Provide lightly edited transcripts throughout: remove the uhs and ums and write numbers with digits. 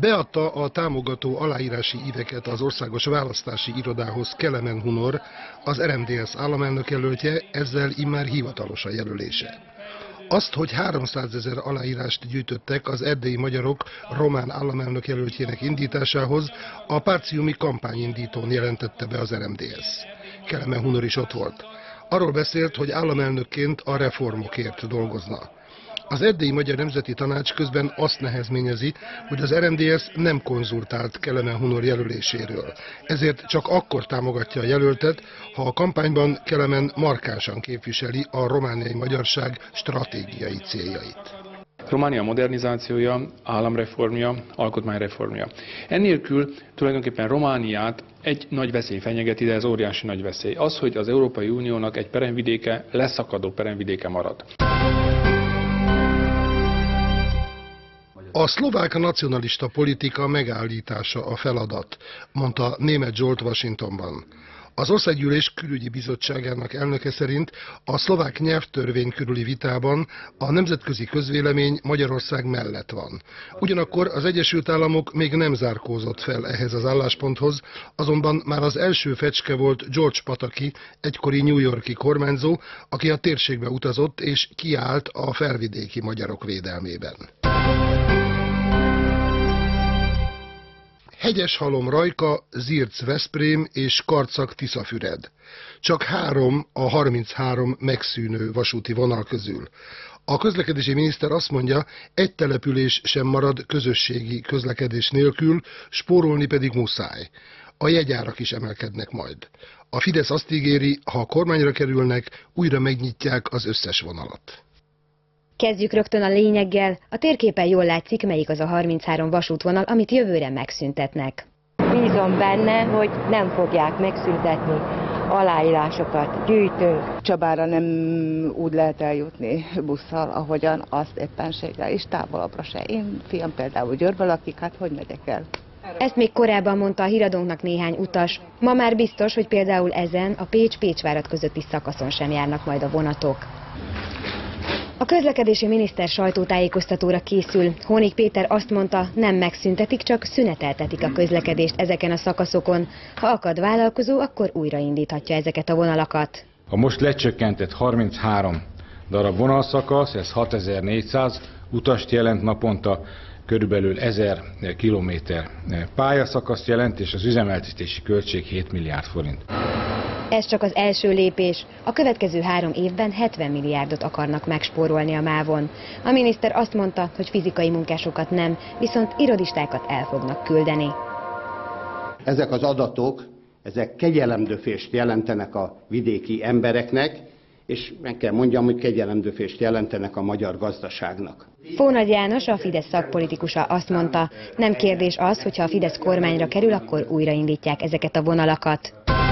Beadta a támogató aláírási íveket az Országos Választási Irodához Kelemen Hunor, az RMDSZ államelnök jelöltje, ezzel immár hivatalos a jelölése. Azt, hogy 300 000 aláírást gyűjtöttek az erdélyi magyarok román államelnök jelöltjének indításához, a pártciumi kampányindítón jelentette be az RMDSZ. Kelemen Hunor is ott volt. Arról beszélt, hogy államelnökként a reformokért dolgozna. Az Erdélyi Magyar Nemzeti Tanács közben azt nehezményezi, hogy az RMDSZ nem konzultált Kelemen Hunor jelöléséről. Ezért csak akkor támogatja a jelöltet, ha a kampányban Kelemen markánsan képviseli a romániai magyarság stratégiai céljait. Románia modernizációja, államreformja, alkotmányreformja. Ennélkül tulajdonképpen Romániát egy nagy veszély fenyegeti, de ez óriási nagy veszély. Az, hogy az Európai Uniónak egy peremvidéke, leszakadó peremvidéke marad. A szlovák nacionalista politika megállítása a feladat, mondta Németh Zsolt Washingtonban. Az Országgyűlés Külügyi Bizottságának elnöke szerint a szlovák nyelvtörvény körüli vitában a nemzetközi közvélemény Magyarország mellett van. Ugyanakkor az Egyesült Államok még nem zárkózott fel ehhez az állásponthoz, azonban már az első fecske volt George Pataki, egykori New York-i kormányzó, aki a térségbe utazott és kiállt a felvidéki magyarok védelmében. Hegyeshalom-Rajka, Zirc-Veszprém és Karcag-Tiszafüred. Csak 3 a 33 megszűnő vasúti vonal közül. A közlekedési miniszter azt mondja, egy település sem marad közösségi közlekedés nélkül, spórolni pedig muszáj. A jegyárak is emelkednek majd. A Fidesz azt ígéri, ha a kormányra kerülnek, újra megnyitják az összes vonalat. Kezdjük rögtön a lényeggel. A térképen jól látszik, melyik az a 33 vasútvonal, amit jövőre megszüntetnek. Bízom benne, hogy nem fogják megszüntetni, aláírásokat gyűjtünk. Csabára nem úgy lehet eljutni busszal, ahogyan azt éppenséggel is távolabbra se. Én fiam például Győrbe lakik, hát hogy megyek el? Ezt még korábban mondta a híradónknak néhány utas. Ma már biztos, hogy például ezen a Pécs-Pécsvárad közötti szakaszon sem járnak majd a vonatok. A közlekedési miniszter sajtótájékoztatóra készül. Hónik Péter azt mondta, nem megszüntetik, csak szüneteltetik a közlekedést ezeken a szakaszokon. Ha akad vállalkozó, akkor újraindíthatja ezeket a vonalakat. A most lecsökkentett 33 darab vonalszakasz, ez 6400 utast jelent naponta, körülbelül 1000 kilométer pályaszakaszt jelent, és az üzemeltetési költség 7 milliárd forint. Ez csak az első lépés. A következő 3 évben 70 milliárdot akarnak megspórolni a mávon. A miniszter azt mondta, hogy fizikai munkásokat nem, viszont irodistákat el fognak küldeni. Ezek az adatok, ezek kegyelemdöfést jelentenek a vidéki embereknek, és meg kell mondjam, hogy kegyelemdöfést jelentenek a magyar gazdaságnak. Fónagy János, a Fidesz szakpolitikusa azt mondta, nem kérdés az, hogyha a Fidesz kormányra kerül, akkor újraindítják ezeket a vonalakat.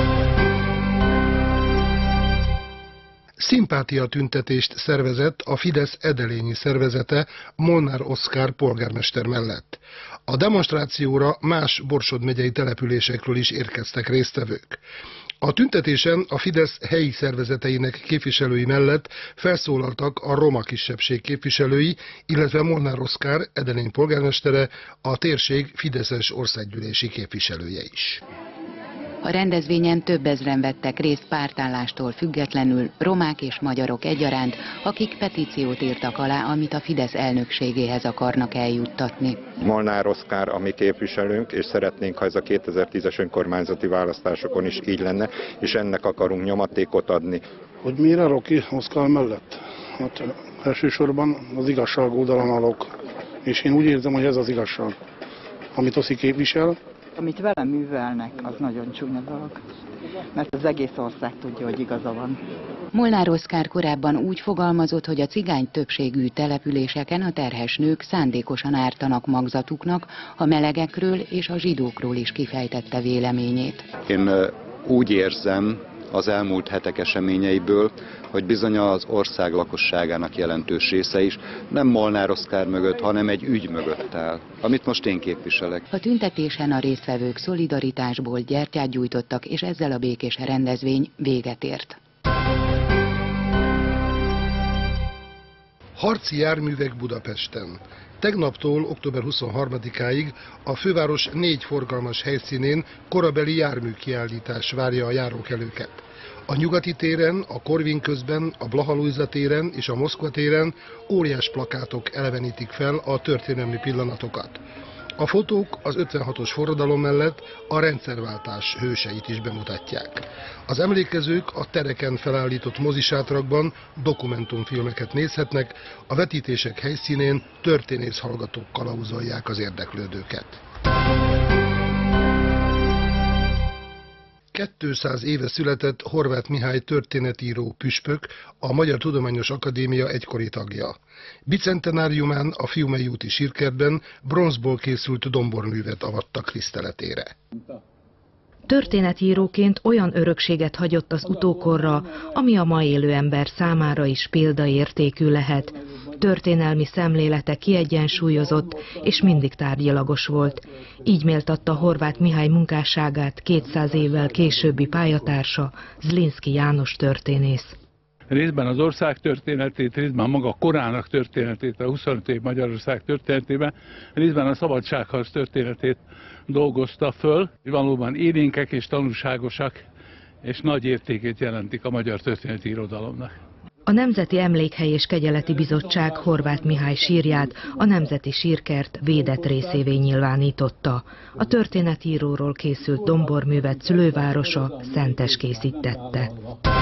Szimpátiatüntetést szervezett a Fidesz edelényi szervezete Molnár Oszkár polgármester mellett. A demonstrációra más Borsod megyei településekről is érkeztek résztvevők. A tüntetésen a Fidesz helyi szervezeteinek képviselői mellett felszólaltak a roma kisebbség képviselői, illetve Molnár Oszkár, Edelény polgármestere, a térség fideszes országgyűlési képviselője is. A rendezvényen több ezren vettek részt pártállástól függetlenül, romák és magyarok egyaránt, akik petíciót írtak alá, amit a Fidesz elnökségéhez akarnak eljuttatni. Molnár Oszkár a mi képviselőnk, és szeretnénk, ha ez a 2010-es önkormányzati választásokon is így lenne, és ennek akarunk nyomatékot adni. Hogy miért állok ki Oszkár mellett? Hát elsősorban az igazság oldalon állok, és én úgy érzem, hogy ez az igazság, amit Oszi képvisel. Amit vele művelnek, az nagyon csúnya dolog, mert az egész ország tudja, hogy igaza van. Molnár Oszkár korábban úgy fogalmazott, hogy a cigány többségű településeken a terhes nők szándékosan ártanak magzatuknak, a melegekről és a zsidókról is kifejtette véleményét. Én úgy érzem az elmúlt hetek eseményeiből, hogy bizony az ország lakosságának jelentős része is nem Molnár Oszkár mögött, hanem egy ügy mögött áll, amit most én képviselek. A tüntetésen a résztvevők szolidaritásból gyertyát gyújtottak, és ezzel a békés rendezvény véget ért. Harci járművek Budapesten. Tegnaptól október 23-áig a főváros 4 forgalmas helyszínén korabeli járműkiállítás várja a járókelőket. A Nyugati téren, a Korvin közben, a Blaha Lujza téren és a Moszkva téren óriás plakátok elevenítik fel a történelmi pillanatokat. A fotók az 56-os forradalom mellett a rendszerváltás hőseit is bemutatják. Az emlékezők a tereken felállított mozisátrakban dokumentumfilmeket nézhetnek, a vetítések helyszínén történészhallgatók kalauzolják az érdeklődőket. 200 éve született Horváth Mihály történetíró püspök, a Magyar Tudományos Akadémia egykori tagja. Bicentenáriumán a Fiumei úti sírkertben bronzból készült domborművet avattak tiszteletére. Történetíróként olyan örökséget hagyott az utókorra, ami a ma élő ember számára is példaértékű lehet. Történelmi szemlélete kiegyensúlyozott és mindig tárgyilagos volt. Így méltatta Horváth Mihály munkásságát 200 évvel későbbi pályatársa, Zlinszky János történész. Részben az ország történetét, részben maga korának történetét, a 25 év Magyarország történetében, részben a szabadságharc történetét dolgozta föl, és valóban élénkek és tanulságosak, és nagy értékét jelentik a magyar történeti irodalomnak. A Nemzeti Emlékhely és Kegyeleti Bizottság Horváth Mihály sírját a Nemzeti Sírkert védett részévé nyilvánította. A történetíróról készült domborművet szülővárosa, Szentes készítette.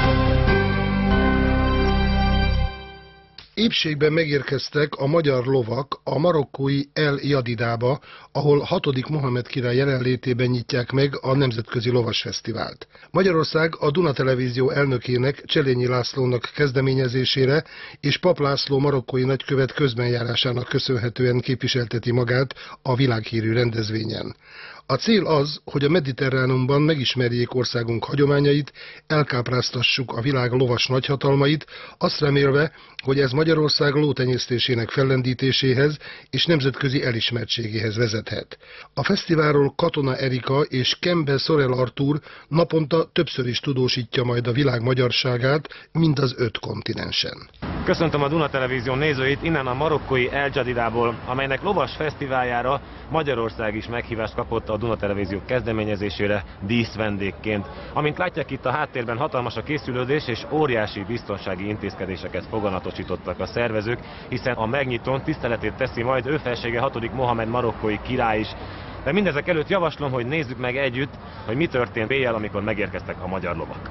Épségben megérkeztek a magyar lovak a marokkói El Jadidába, ahol 6. Mohamed király jelenlétében nyitják meg a Nemzetközi Lovasfesztivált. Magyarország a Duna Televízió elnökének, Cselényi Lászlónak kezdeményezésére és Pap László marokkói nagykövet közbenjárásának köszönhetően képviselteti magát a világhírű rendezvényen. A cél az, hogy a Mediterránumban megismerjék országunk hagyományait, elkápráztassuk a világ lovas nagyhatalmait, azt remélve, hogy ez Magyarország lótenyésztésének fellendítéséhez és nemzetközi elismertségéhez vezethet. A fesztiválról Katona Erika és Kembe Sorel Artúr naponta többször is tudósítja majd a világ magyarságát, mind az 5 kontinensen. Köszöntöm a Duna Televízió nézőit innen a marokkói El Jadidából, amelynek lovas fesztiváljára Magyarország is meghívást kapott a Duna Televízió kezdeményezésére díszvendégként. Amint látják, itt a háttérben hatalmas a készülődés és óriási biztonsági intézkedéseket foganatosítottak a szervezők, hiszen a megnyitón tiszteletét teszi majd ő felsége 6. Mohamed marokkói király is. De mindezek előtt javaslom, hogy nézzük meg együtt, hogy mi történt éjjel, amikor megérkeztek a magyar lovak.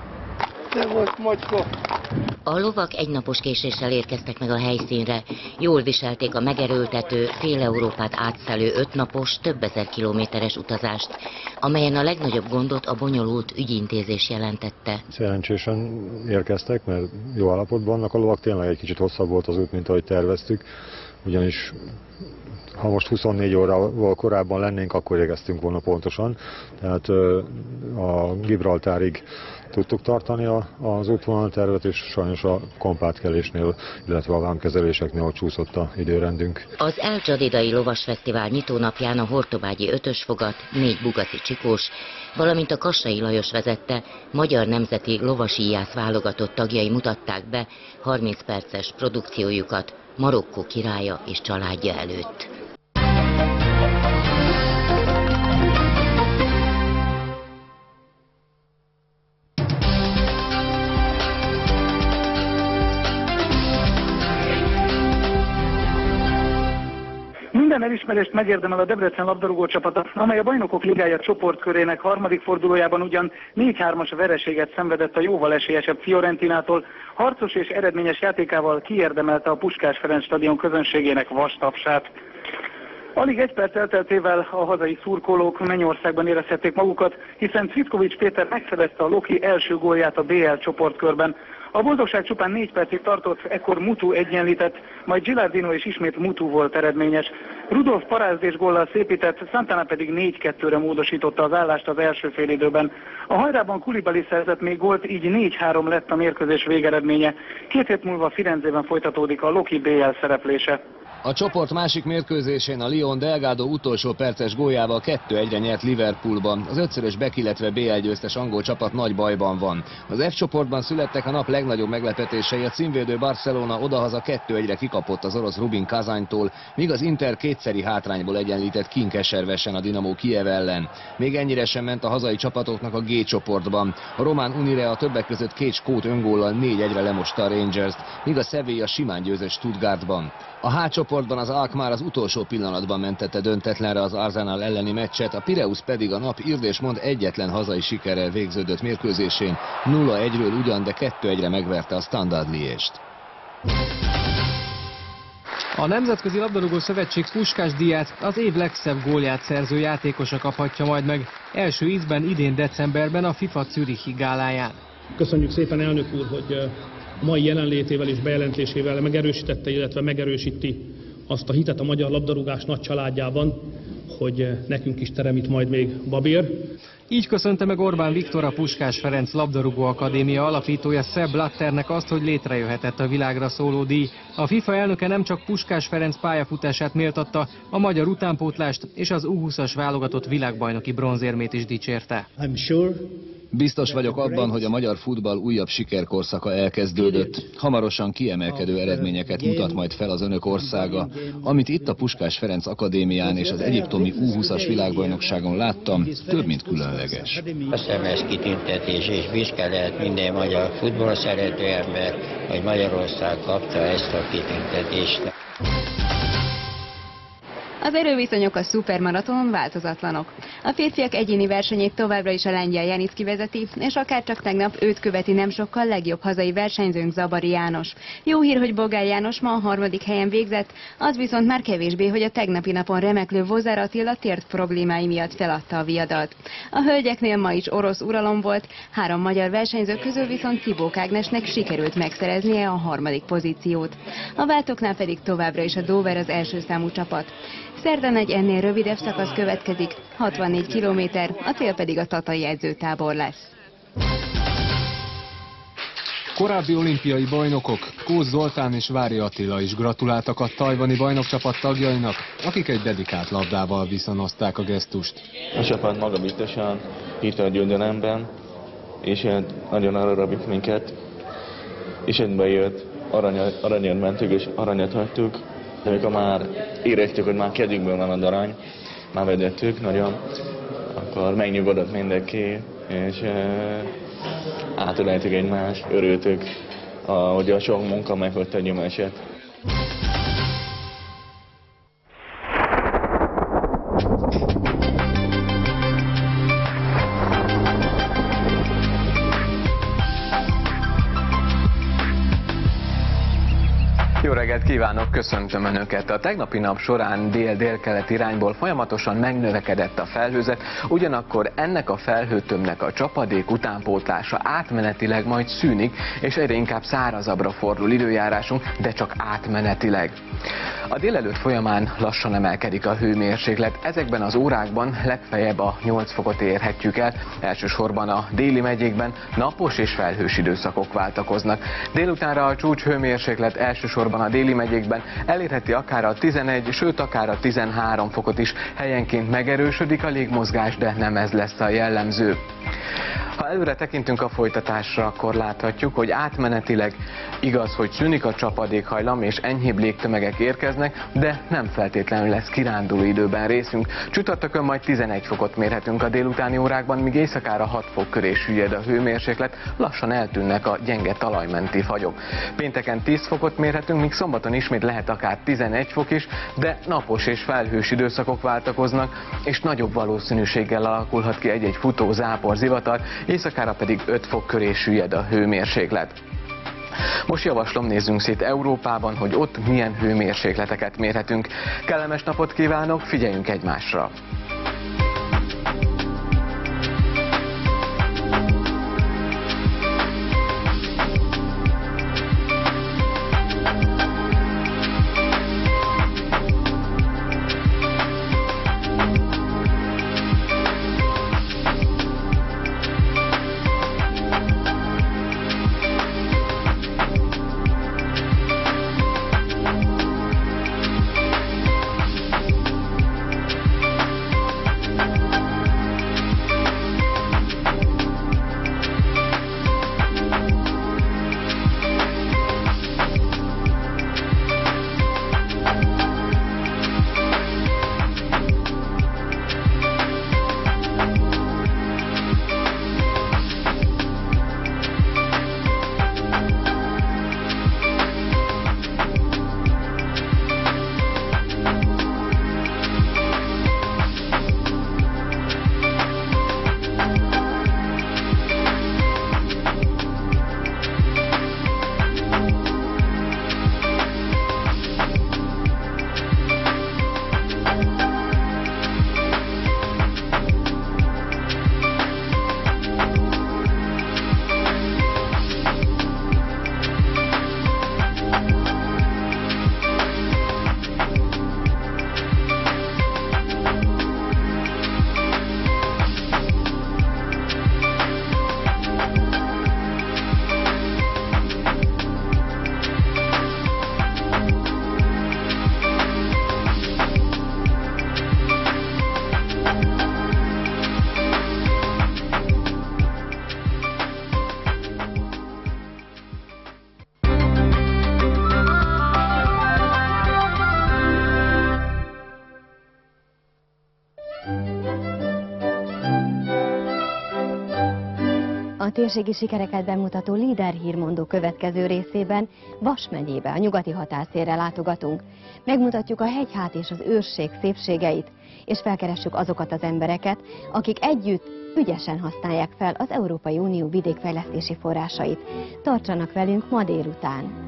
A lovak egynapos késéssel érkeztek meg a helyszínre. Jól viselték a megerőltető, fél Európát átszelő 5 napos, több ezer kilométeres utazást, amelyen a legnagyobb gondot a bonyolult ügyintézés jelentette. Szerencsésen érkeztek, mert jó állapotban vannak a lovak, tényleg egy kicsit hosszabb volt az út, mint ahogy terveztük, ugyanis ha most 24 órával korábban lennénk, akkor érkeztünk volna pontosan. Tehát a Gibraltárig tudtuk tartani az útvonaltervet, és sajnos a kompátkelésnél, illetve a vámkezeléseknél csúszott az időrendünk. Az El Jadidai Lovasfesztivál nyitónapján a hortobágyi 5-ös fogat, 4 bugaci csikós, valamint a Kassai Lajos vezette Magyar Nemzeti Lovasíjász válogatott tagjai mutatták be 30 perces produkciójukat Marokkó királya és családja előtt. Minden elismerést megérdemel a Debrecen labdarúgó csapata, amely a Bajnokok Ligája csoportkörének 3. fordulójában ugyan 4-3-as vereséget szenvedett a jóval esélyesebb Fiorentinától, harcos és eredményes játékával kiérdemelte a Puskás Ferenc stadion közönségének vastapsát. Alig 1 perc elteltével a hazai szurkolók Mennyországban érezhették magukat, hiszen Cvitkovics Péter megszerezte a Loki első gólját a BL csoportkörben. A boldogság csupán 4 percig tartott, ekkor Mutu egyenlített, majd Gilardino és ismét Mutu volt eredményes. Rudolf parázdés góllal szépített, Santana pedig 4-2-re módosította az állást az első félidőben. A hajrában Koulibaly szerzett még gólt, így 4-3 lett a mérkőzés végeredménye. 2 hét múlva Firenzében folytatódik a Loki BL szereplése. A csoport másik mérkőzésén a Lyon Delgado utolsó perces góljával 2-1-re nyert Liverpoolban. Az 5-szörös Beck, illetve BL győztes angol csapat nagy bajban van. Az F csoportban születtek a nap legnagyobb meglepetései. A címvédő Barcelona odahaza 2-1-re kikapott az orosz Rubin Kazanytól, míg az Inter kétszeri hátrányból egyenlített kinkeservesen a Dinamo Kijev ellen. Még ennyire sem ment a hazai csapatoknak a G csoportban. A román Unire a többek között két skót öngóllal 4-1-re lemosta a Rangers-t, míg a Sevilla simán győzött Stuttgartban. A H csoportban az Alkmaar az utolsó pillanatban mentette döntetlenre az Arsenal elleni meccset, a Pireus pedig a nap írd és mond egyetlen hazai sikerrel végződött mérkőzésén 0-1-ről ugyan, de 2-1-re megverte a Standard Liège-t. A Nemzetközi Labdarúgó Szövetség Puskás díját az év legszebb gólját szerző játékosa kaphatja majd meg, első ízben idén decemberben a FIFA Zürichi gáláján. Köszönjük szépen, elnök úr, hogy mai jelenlétével és bejelentésével megerősítette, illetve megerősíti azt a hitet a magyar labdarúgás nagy családjában, hogy nekünk is teremít majd még babér. Így köszönte meg Orbán Viktor, a Puskás Ferenc Labdarúgó Akadémia alapítója Sepp Blatternek azt, hogy létrejöhetett a világra szóló díj. A FIFA elnöke nem csak Puskás Ferenc pályafutását méltatta, a magyar utánpótlást és az U20-as válogatott világbajnoki bronzérmét is dicsérte. Biztos vagyok abban, hogy a magyar futball újabb sikerkorszaka elkezdődött. Hamarosan kiemelkedő eredményeket mutat majd fel az önök országa. Amit itt a Puskás Ferenc Akadémián és az egyiptomi U20-as világbajnokságon láttam, több mint különleges. A szemes kitüntetés és büszke lehet minden magyar futball szerető ember, hogy Magyarország kapta ezt a kitüntetést. Az erőviszonyok a szupermaratonon változatlanok. A férfiak egyéni versenyét továbbra is a lengyel Janicki vezeti, és akárcsak tegnap őt követi nem sokkal legjobb hazai versenyzőnk Zabari János. Jó hír, hogy Bogár János ma a 3. helyen végzett, az viszont már kevésbé, hogy a tegnapi napon remeklő Vozár Attila tért problémái miatt feladta a viadalt. A hölgyeknél ma is orosz uralom volt, 3 magyar versenyző közül viszont Cibók Ágnesnek sikerült megszereznie a 3. pozíciót. A váltóknál pedig továbbra is a Dover az első számú csapat. Szerdán egy ennél rövidebb szakasz következik, 64 kilométer, a cél pedig a tatai edzőtábor lesz. Korábbi olimpiai bajnokok, Kóz Zoltán és Vári Attila is gratuláltak a tajvani bajnokcsapat tagjainak, akik egy dedikált labdával viszonozták a gesztust. A csapat magabiztosan hitt a győzelemben, és nagyon arra vitt minket, és ebbe jött, aranyat mentük és aranyat hagytuk. De amikor már éreztük, hogy már kezünkből van az arany, már vezettük nagyon, akkor megnyugodott mindenki, és átöleltük egymást, örültük, hogy a sok munka meghagyta a gyümölcsöt. Jó reggelt kívánok, köszöntöm Önöket! A tegnapi nap során dél-délkelet irányból folyamatosan megnövekedett a felhőzet, ugyanakkor ennek a felhőtömnek a csapadék utánpótlása átmenetileg majd szűnik, és egyre inkább szárazabbra fordul időjárásunk, de csak átmenetileg. A délelőtt folyamán lassan emelkedik a hőmérséklet. Ezekben az órákban legfeljebb a 8 fokot érhetjük el, elsősorban a déli megyékben napos és felhős időszakok váltakoznak. Délutánra a csúcs hőmérséklet elsősorban a déli megyékben elérheti akár a 11, sőt akár a 13 fokot is. Helyenként megerősödik a légmozgás, de nem ez lesz a jellemző. Ha előre tekintünk a folytatásra, akkor láthatjuk, hogy átmenetileg igaz, hogy szűnik a csapadékhajlam és enyhébb légtömegek érkeznek, de nem feltétlenül lesz kiránduló időben részünk. Csütörtökön majd 11 fokot mérhetünk a délutáni órákban, míg éjszakára 6 fok köré süllyed a hőmérséklet, lassan eltűnnek a gyenge talajmenti fagyok. Pénteken 10 fokot mérhetünk, míg szombaton ismét lehet akár 11 fok is, de napos és felhős időszakok váltakoznak, és nagyobb valószínűséggel alakulhat ki egy-egy futó, zápor, zivatar, éjszakára pedig 5 fok köré süllyed a hőmérséklet. Most javaslom, nézzünk szét Európában, hogy ott milyen hőmérsékleteket mérhetünk. Kellemes napot kívánok, figyeljünk egymásra! A térségi sikereket bemutató Líder hírmondó következő részében Vas megyébe, a nyugati határszélre látogatunk. Megmutatjuk a hegyhát és az őrség szépségeit, és felkeressük azokat az embereket, akik együtt ügyesen használják fel az Európai Unió vidékfejlesztési forrásait. Tartsanak velünk ma délután!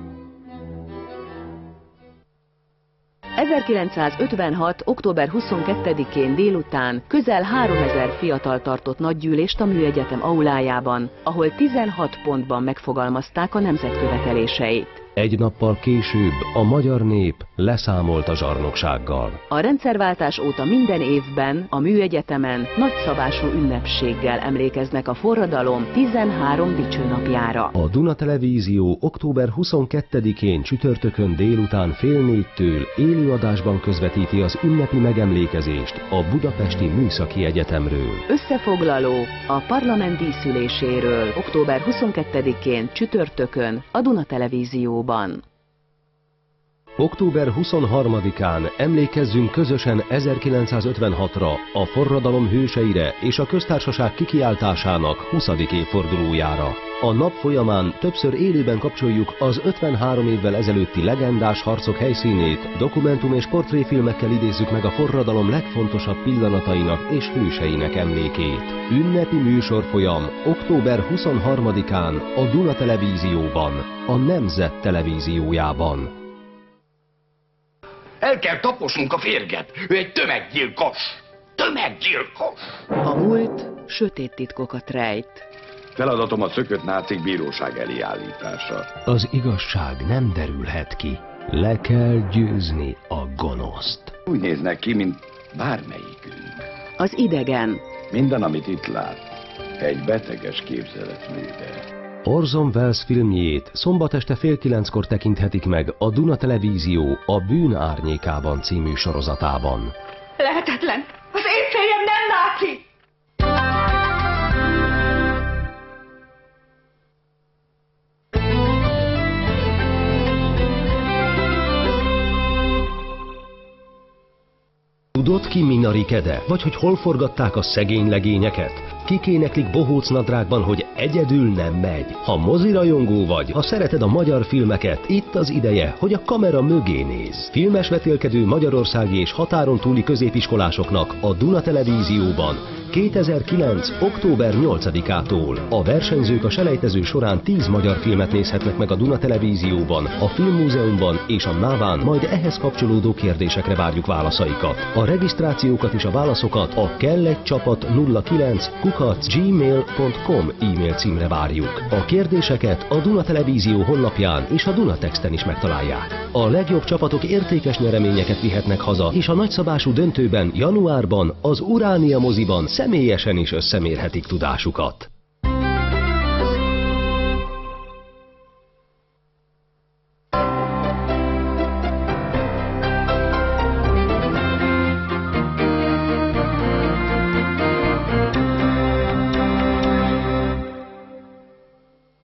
1956. október 22-én délután közel 3000 fiatal tartott nagygyűlést a Műegyetem aulájában, ahol 16 pontban megfogalmazták a nemzet követeléseit. Egy nappal később a magyar nép leszámolt a zsarnoksággal. A rendszerváltás óta minden évben a Műegyetemen nagyszabású ünnepséggel emlékeznek a forradalom 13 dicsőnapjára. A Duna Televízió október 22-én csütörtökön délután 3:30-től élőadásban közvetíti az ünnepi megemlékezést a Budapesti Műszaki Egyetemről. Összefoglaló a parlament díszüléséről október 22-én csütörtökön a Duna Televízióban. Október 23-án emlékezzünk közösen 1956-ra, a forradalom hőseire és a köztársaság kikiáltásának 20. évfordulójára. A nap folyamán többször élőben kapcsoljuk az 53 évvel ezelőtti legendás harcok helyszínét, dokumentum- és portréfilmekkel idézzük meg a forradalom legfontosabb pillanatainak és hőseinek emlékét. Ünnepi műsorfolyam október 23-án a Duna Televízióban, a Nemzet Televíziójában. El kell taposnunk a férget. Ő egy tömeggyilkos. Tömeggyilkos! A múlt sötét titkokat rejt. Feladatom a szökött nácik bíróság elé állítása. Az igazság nem derülhet ki. Le kell győzni a gonoszt. Úgy néznek ki, mint bármelyikünk. Az idegen. Minden, amit itt lát, egy beteges képzeletműve. Orson Welles filmjét szombat este 8:30-kor tekinthetik meg a Duna Televízió a Bűn árnyékában című sorozatában. Lehetetlen! Az én férjem nem náci! Tudod ki Minarikede? Vagy hogy hol forgatták a szegény legényeket? Kik éneklik bohóc nadrágban, hogy egyedül nem megy? Ha mozirajongó vagy, ha szereted a magyar filmeket, itt az ideje, hogy a kamera mögé nézz. Filmes vetélkedő magyarországi és határon túli középiskolásoknak a Duna Televízióban 2009. október 8-ától. A versenyzők a selejtező során 10 magyar filmet nézhetnek meg a Duna Televízióban, a Filmmúzeumban és a Náván, majd ehhez kapcsolódó kérdésekre várjuk válaszaikat. A regisztrációkat és a válaszokat a kellegcsapat09@gmail.com e-mail címre várjuk. A kérdéseket a Duna Televízió honlapján és a Dunatexten is megtalálják. A legjobb csapatok értékes nyereményeket vihetnek haza, és a nagyszabású döntőben januárban az Uránia moziban személyesen is összemérhetik tudásukat.